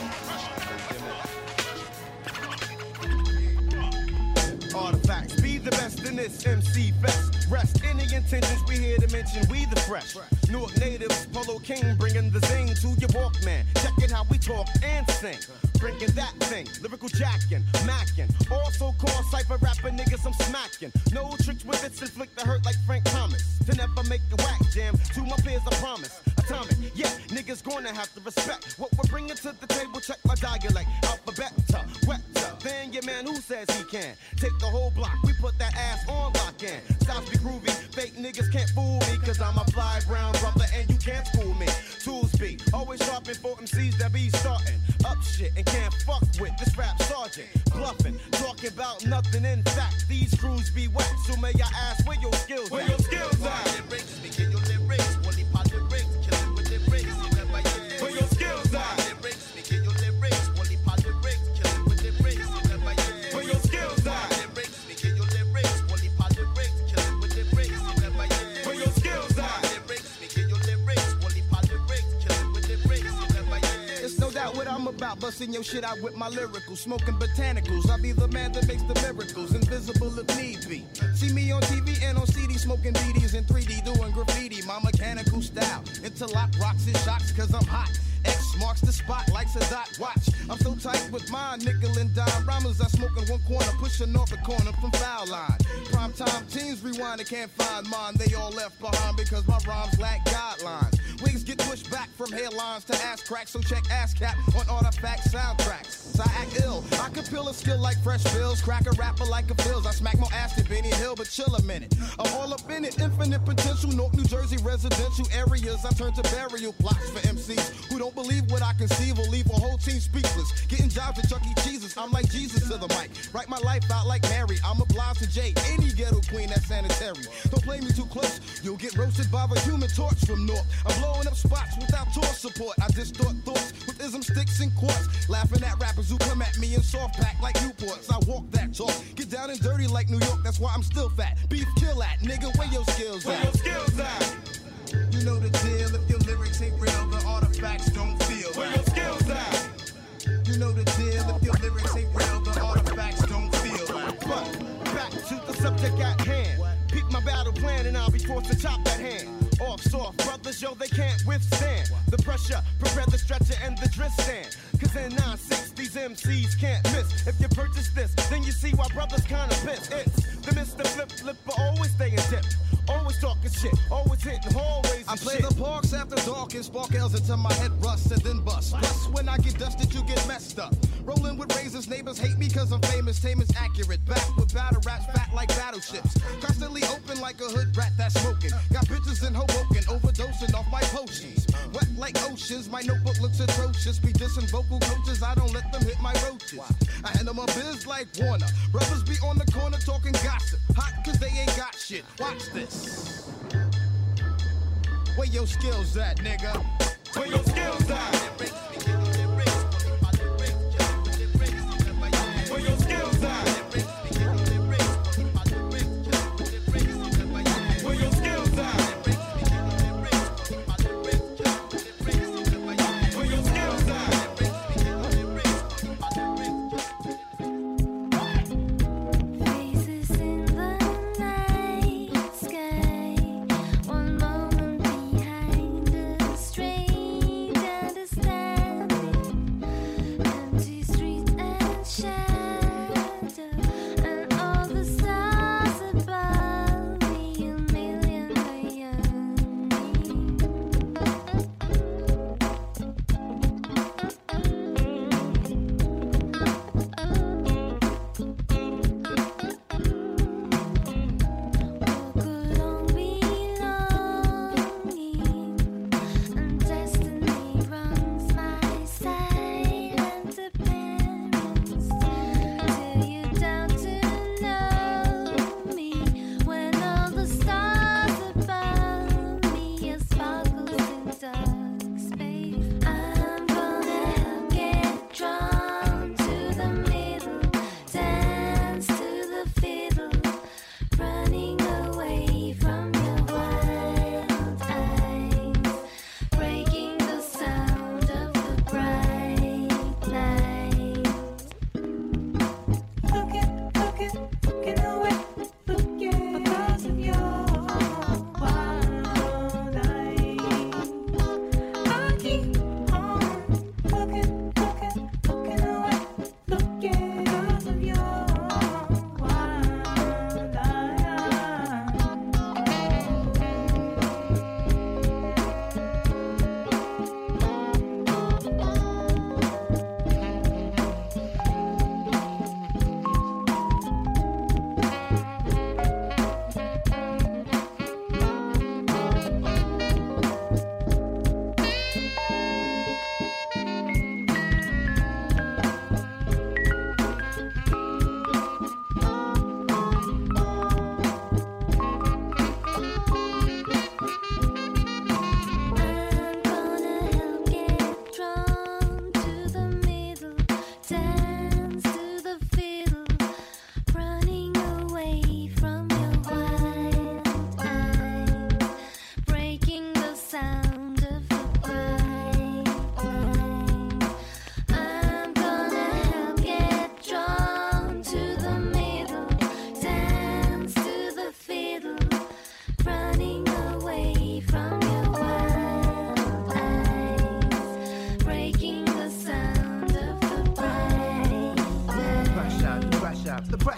Artifacts, be the best in this MC fest. Rest any intentions we here to mention, we the fresh. Newark natives, Polo King, bringing the zing to your Walkman. Check it how we talk and sing. Bringing that thing, lyrical jacking, macking. Also call cypher rapper niggas I'm smacking. No tricks with it, inflict the hurt like Frank Thomas. To never make the whack jam, to my peers I promise. Atomic, yeah, niggas gonna have to respect what we're bringing to the table. Check my dialect, alphabet, wetter than your man who says he can. Take the whole block, we put that ass on lock in. Styles be groovy, fake niggas can't fool me, cause I'm a fly brown brother and you can't fool me. Tools be always sharpen for MCs that be starting up shit and can't fuck with this rap sergeant. Bluffing, talking about nothing. In fact, these crews be whack. So may I ask where your skills at? Where your skills at? Lyrics, begin your lyrics. Wally pot lyrics, killing with lyrics. You never hear. Where your skills at? Lyrics, begin your lyrics. Wally pot lyrics, killing with lyrics. You never hear. Where your skills at? Lyrics, begin your lyrics. Wally pot lyrics, killing with lyrics. You never hear. Where your skills at? Lyrics, begin your lyrics. Wally pot lyrics, killing with lyrics. You never hear. It's no doubt what I'm about, busting your shit out with my lyrical, smoking botanicals. I be the man that makes the miracles, invisible if need be. See me on TV and on CD, smoking BDs in 3D, doing graffiti, my mechanical style. Interlock rocks and shocks, cause I'm hot. X marks the spot, likes a dot watch. I'm so tight with my nickel and dime rhymers. I smoke in one corner, pushing off the corner from foul line. Prime time teens rewind, they can't find mine. They all left behind because my rhymes lack guidelines. Wigs get pushed back from hairlines to ass cracks, so check ass cap on artifact soundtracks. So I act ill, I can peel a skill like fresh pills, crack a rapper like a Phils. I smack more ass than Benny Hill, but chill a minute. I'm all up in it, infinite potential, Newark, New Jersey residential areas. I turn to burial plots for MCs who don't believe what I conceive will leave a whole team speechless. Getting jobs at Chuck E. Cheese's, I'm like Jesus to the mic. Write my life out like Mary, I'm obliged to J. Any ghetto queen that's sanitary. Don't play me too close, you'll get roasted by the human torch from North. I'm blowing up spots without tour support. I distort thoughts with ism sticks and quartz. Laughing at rappers who come at me in soft pack like Newports. I walk that talk, get down and dirty like New York, that's why I'm still fat. Beef kill at, nigga, where your skills at? Where your skills at? You know the deal, if your lyrics ain't real, the artifacts don't feel. Where your skills at? You know the deal, if your lyrics ain't real, the artifacts don't feel. But back to the subject at hand. Peep my battle plan and I'll be forced to chop that hand. Off soft brothers, yo, they can't withstand the pressure, prepare the stretcher and the drift stand. Cause in 9-6, these MCs can't miss. If you purchase this, then you see why brothers kinda piss. It's the Mr. Flipper, always staying dip. Always talking shit, always hitting hallways. I play the parks after dark and sparkles until my head rusts and then bust. Plus, when I get dusted, you get messed up. Rolling with razors, neighbors hate me cause I'm famous. Tame is accurate, back with battle raps, fat like battleships. Constantly open like a hood rat that's smoking. Got bitches in Hoboken, overdosing off my potions. Wet like oceans, my notebook looks atrocious. Be dissing vocal coaches, I don't let them hit my roaches. I handle my biz like Warner. Brothers be on the corner talking gossip. Hot cause they ain't got shit. Watch this. Where your skills at, nigga? Where your skills at? Where your skills at? Where your skills at? Where your skills at? Faces in the night sky, one moment behind a strange understanding.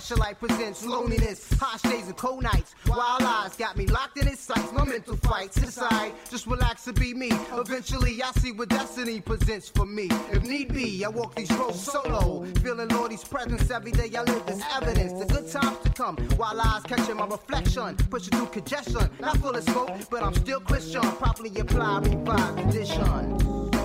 Martial life presents loneliness, harsh days and cold nights. Wild eyes got me locked in its sights. My mental fights aside, just relax and be me. Eventually, I see what destiny presents for me. If need be, I walk these roads solo, feeling Lordy's presence every day. I live as evidence. The good times to come. While eyes catching my reflection, pushing through congestion. Not full of smoke, but I'm still Christian. Properly apply, revive condition.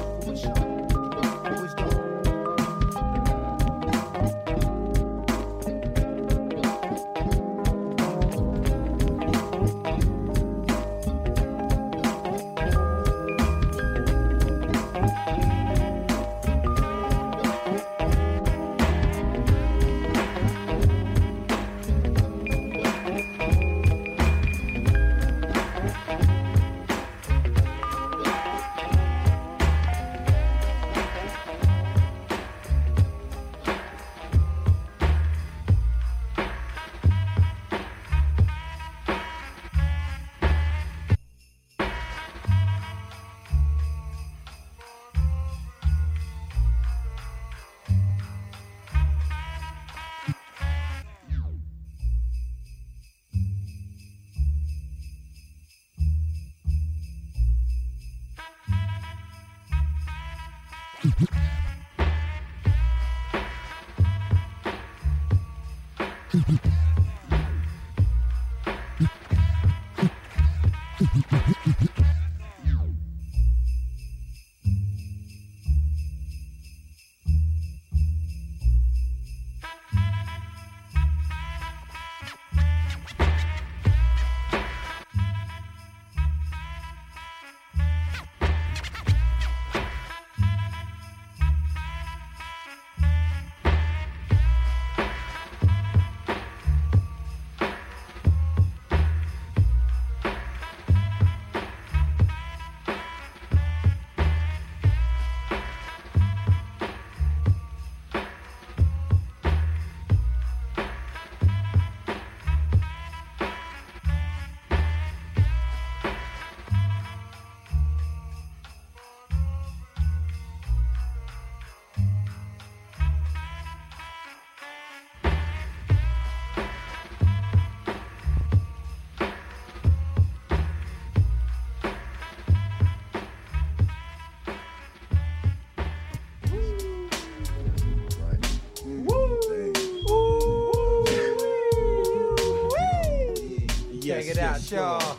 Check it out, y'all.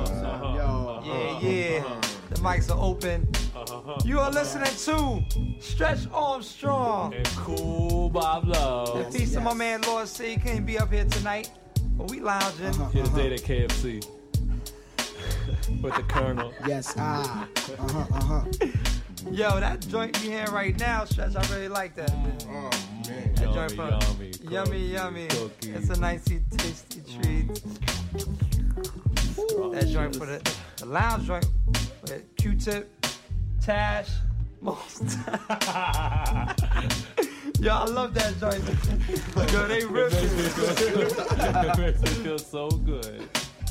Yeah. The mics are open. You are listening to Stretch Armstrong and Cool Bob Love. And peace to my man Lord C. Can't be up here tonight, but we lounging. His date at KFC with the Colonel. Yes. Yo, that joint you hearing right now, Stretch, I really like that. Man. That joint yummy. Cookies. It's a nice, tasty treat. That joint for the lounge joint with Q-Tip, Tash, most. Yo, I love that joint. Yo, they ripped it. It makes me feel so good.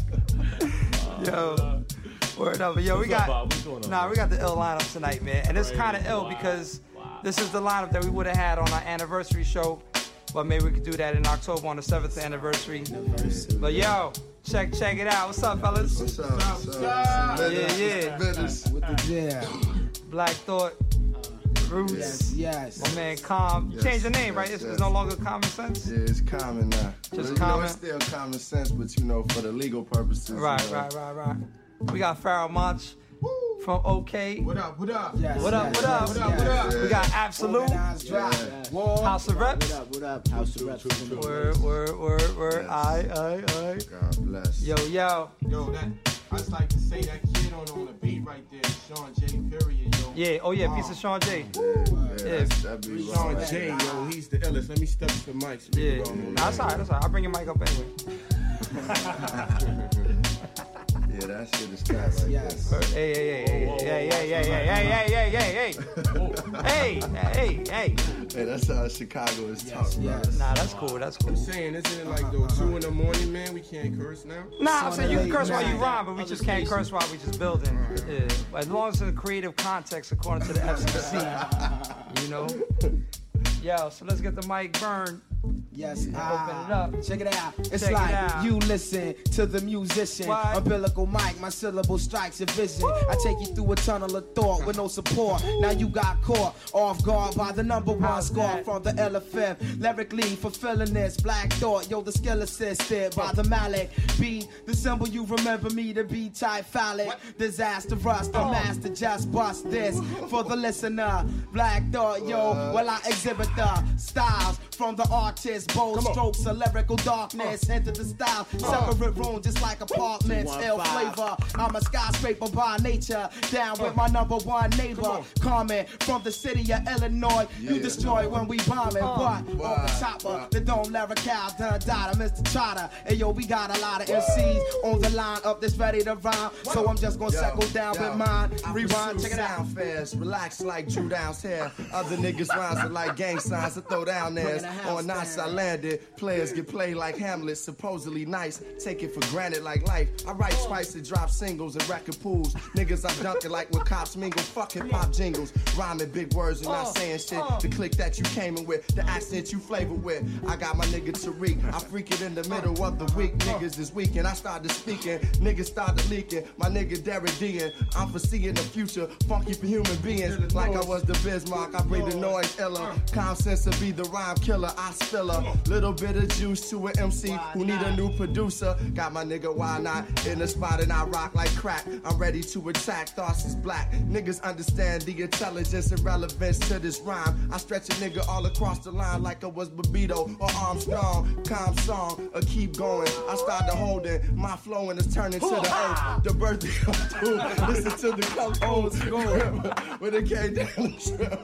Yo, word up. Yo, we got the ill lineup tonight, man. And it's kind of ill because this is the lineup that we would have had on our anniversary show. But maybe we could do that in October on the 7th anniversary. But yo, check it out. What's up, fellas? What's up? Yeah. With the jam. Black Thought, Roots. Yes. My man, Calm. Yes, Change the name, right? It's no longer Common Sense? Yeah, it's Common now. Just You Common? know, it's still Common Sense, but you know, for the legal purposes. Right. We got Pharaoh Monch from OK. What up? Yes, what up? We got Absolute. House of Reps. What up? House of Reps. Word. Aye. God bless. Yo. Yo, I just like to say that kid on the beat right there, Sean J. Period, yo. Yeah, piece of Sean J. Sean J, yo, he's the illest. Let me step to the mic. So Yeah. That's all right. I'll bring your mic up anyway. Yeah, that shit is tight right Yes. Hey. Hey, that's how Chicago is talking about. Nah, that's cool. I'm saying, isn't it like though 2 in the morning, man? We can't curse now. Nah, I'm saying you can curse while you rhyme, but we just can't curse while we just building. Yeah. As long as it's in a creative context, according to the FCC, you know. Yo, so let's get the mic burned. Yes, open it up. Check it out. It's Check it like out. you listen to the musician. What? Umbilical mic, my syllable strikes your vision. I take you through a tunnel of thought with no support. Now you got caught off guard by the number one score from the LFF. Lyrically fulfilling this black thought. Yo, the skill assisted by the Malik. Be the symbol you remember me to be type phallic. Disastrous, the master just bust this for the listener. Black thought, yo, well I exhibit the styles from the artist. Bold strokes of lyrical darkness. Enter the style, separate room just like apartments. Ill flavor, I'm a skyscraper by nature. Down with my number one neighbor. Comment from the city of Illinois. You destroy when we bombing. But on the chopper, the dome lyrical done died. Mr. Trotter. Hey yo, we got a lot of MCs on the line up that's ready to rhyme. So I'm just gonna settle down with mine. Rewind, check it out. Sound fast, relax like Drew Downs here. Other niggas rhymes are like gang signs to throw down there. On nights I landed, players get played like Hamlet, supposedly nice. Take it for granted like life. I write twice to drop singles and record pools. Niggas I dunk it like when cops mingle. Fuck hip hop jingles, rhyming big words and not saying shit. The click that you came in with, the accent you flavor with. I got my nigga Tariq. I freak it in the middle of the week. Niggas this weekend I started speaking. Niggas started leaking. My nigga Derek Dean. I'm foreseeing the future, funky for human beings. Like I was the Bismarck, I bring the noise iller. Calm sense to be the rhyme killer. I spill a little bit of juice to an MC who need a new producer. Got my nigga Why Not in the spot and I rock like crack. I'm ready to attack, thoughts is black. Niggas understand the intelligence and relevance to this rhyme. I stretch a nigga all across the line like I was Babito or Armstrong. Calm song, keep going. I started holding my flow and it's turning to the earth. The birthday of doom. Listen to the club old school. When it came down the strip.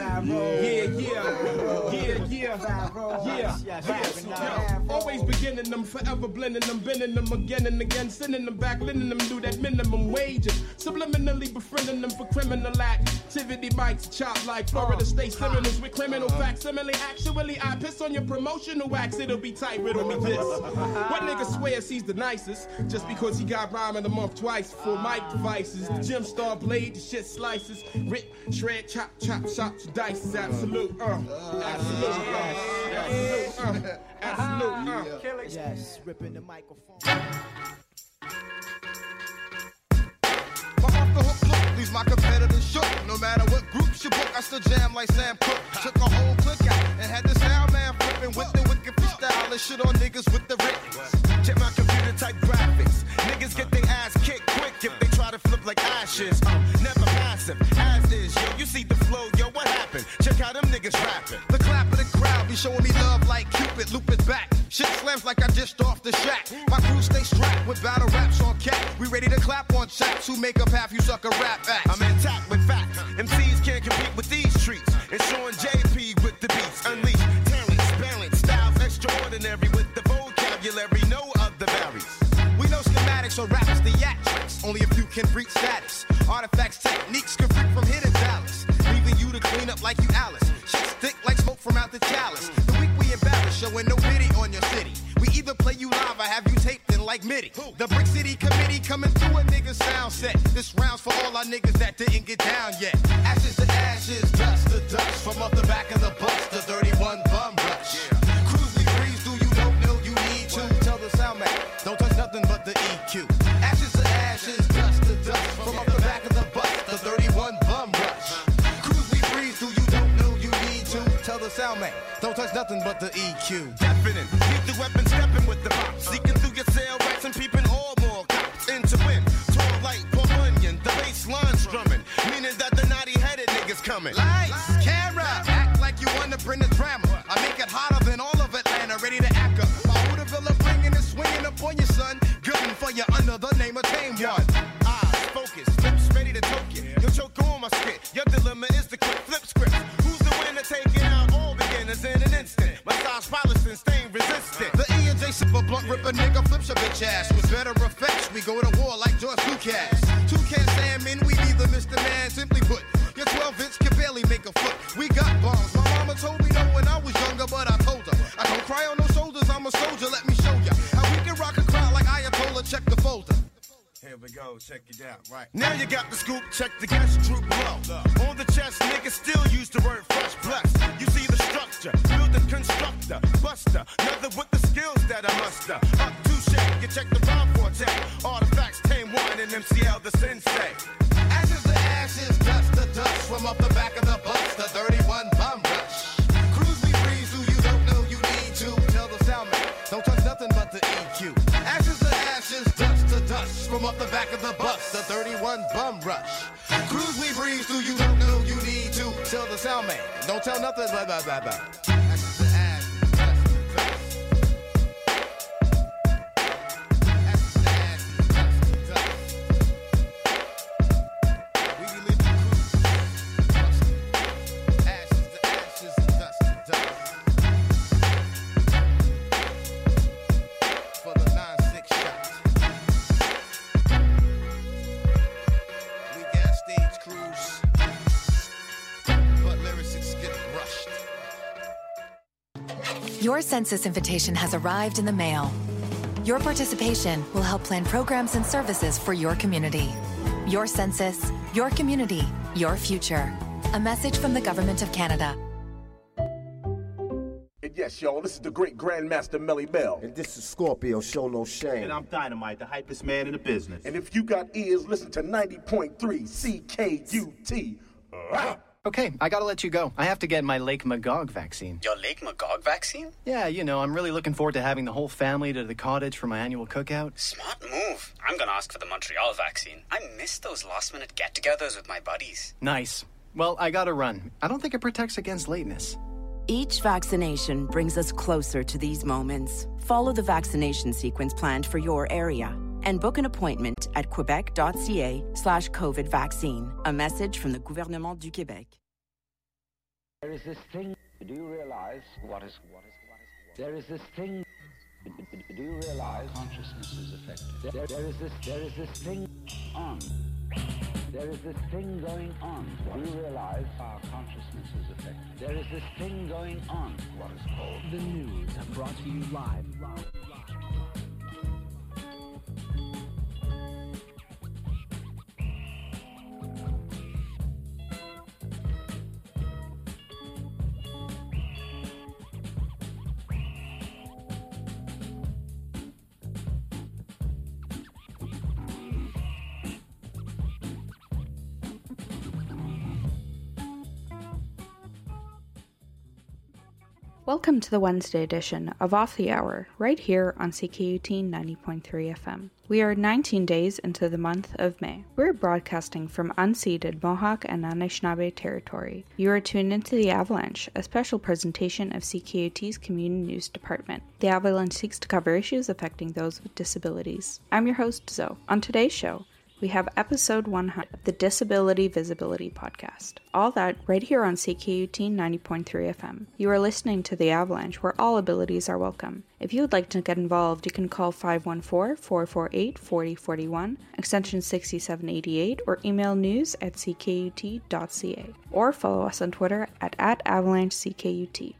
Yeah. Always beginning them, forever blending them, bending them again and again, sending them back, lending them do that minimum wages, subliminally befriending them for criminal activity. Mics chop like Florida State criminals with criminal facsimile. Actually, I piss on your promotional wax, it'll be tight, riddle me this. What nigga swears he's the nicest just because he got rhyme in the month twice for mic devices? The gym star blade, the shit slices, rip, shred, chop, chop, chop, dice, absolute, absolute, yes, ripping the microphone. My off the hook look leaves my competitors shook. No matter what groups you book, I still jam like Sam Cooke. Took a whole click out and had the sound man flipping with the wicked freestyle and shit on niggas with the written. Check my computer type graphics. Niggas get their ass kicked quick if they try to flip like ashes. Never passive, as is. Yo, you see the flow, yo, what happened? Check how them niggas rapping. The clap of the crowd be showing me love like Cupid, loop it back. Shit slams like I dished off the shack. My crew stay strapped with battle raps on cat. We ready to clap on chaps who make up half you sucker rap acts. I'm intact with facts. MCs can't compete with these streets. Ensuring JP with the beats. Unleash talents, balance, styles extraordinary with the vocabulary no other varies. We know schematics, so rap is theatrics. Only a few can reach status. Artifacts, techniques can freak from hidden Dallas. Leaving you to clean up like you Alice. Shit stick like smoke from out the chalice. The week we embarrass, showing no pity on your city. We either play you live or have you taped in like MIDI. The Brick City Committee coming through a nigga's sound set. This round's for all our niggas that didn't get down yet. Ashes to ashes, dust to dust. From up the back of the bus, the 31 bum rush. Cruise we breeze through, you don't know you need to. Tell the sound man, don't touch nothing but the EQ. Ashes to ashes, dust to dust. From up the back of the bus, the 31 bum rush. Cruise we breeze through, you don't know you need to. Tell the sound man, don't touch nothing but the EQ. Definite, keep the weapon stepping with the pop. Seeking through your cell racks and peeping all more cops. Into win, tall light, pump onion, the bass line strumming. Meaning that the naughty-headed niggas coming. Lights, camera, act like you wanna bring the drama. I make it hotter than all of Atlanta, ready to act up. My Hooterville bringing and swinging up on your son. Gunning for you under the name of Tame One. Eyes, focus, lips ready to choke you. You'll choke on my skit. Your dilemma is the quick flip script. Who's the winner taking out all beginners in an instant? Massage polished and stain resistant. The E and J super blunt rip a nigga flips your bitch ass. With better effects, we go to war like George Lucas. Two can't stand men, we be the Mr. Man. Simply put, your 12-inch can barely make a foot. We got bombs. My mama told me no when I was younger, but I told her I don't cry on no shoulders. I'm a soldier. Let me show ya how we can rock a crowd like Ayatollah. Check the folder. Here we go, check it out, right. Now you got the scoop, check the guest troop blow. On the chest, niggas still use the word fresh plus. You see the structure, building constructor, bust buster. Nothing with the skills that I muster. Up to shake, you check the rhyme for check. Artifacts, tame one, and MCL the sensei. Ashes to ashes, dust to dust. From up the back of the bus, the 31 bomb rush. Cruise me breeze, who you don't know you need to. Tell the sound man, don't touch nothing but the EQ. Ashes to ashes, dust to dust. From up the back of the bus, the 31 bum rush. Cruise me breeze, who you don't know you need to. Tell the sound man, don't tell nothing but blah blah blah. Ashes to ashes, dust to dust. Ashes to ashes, dust to dust. We be living cruise. Ashes to ashes, dust to dust. For the 9-6 shot. We got stage crews, but lyrics get rushed. Your census invitation has arrived in the mail. Your participation will help plan programs and services for your community. Your census, your community, your future. A message from the Government of Canada. And yes, y'all, this is the great Grandmaster Melly Bell. And this is Scorpio, Show No Shame. And I'm Dynamite, the hypest man in the business. And if you got ears, listen to 90.3 CKUT. Okay, I gotta let you go. I have to get my Lake Magog vaccine. Your Lake Magog vaccine? Yeah, you know, I'm really looking forward to having the whole family to the cottage for my annual cookout. Smart move. I'm gonna ask for the Montreal vaccine. I miss those last-minute get-togethers with my buddies. Nice. Well, I gotta run. I don't think it protects against lateness. Each vaccination brings us closer to these moments. Follow the vaccination sequence planned for your area and book an appointment at quebec.ca/COVID vaccine. A message from the Gouvernement du Québec. There is this thing, do you realize what is there is this thing, do you realize consciousness is affected? There is this thing on. There is this thing going on. Do you realize our consciousness is affected? There is this thing going on. What is called the news, brought to you live. Welcome to the Wednesday edition of Off the Hour, right here on CKUT 90.3 FM. We are 19 days into the month of May. We're broadcasting from unceded Mohawk and Anishinaabe territory. You are tuned into The Avalanche, a special presentation of CKUT's Community News Department. The Avalanche seeks to cover issues affecting those with disabilities. I'm your host, Zoe. On today's show, we have episode 100 of the Disability Visibility Podcast. All that right here on CKUT 90.3 FM. You are listening to The Avalanche, where all abilities are welcome. If you would like to get involved, you can call 514-448-4041, extension 6788, or email news@ckut.ca, or follow us on Twitter at AvalancheCKUT.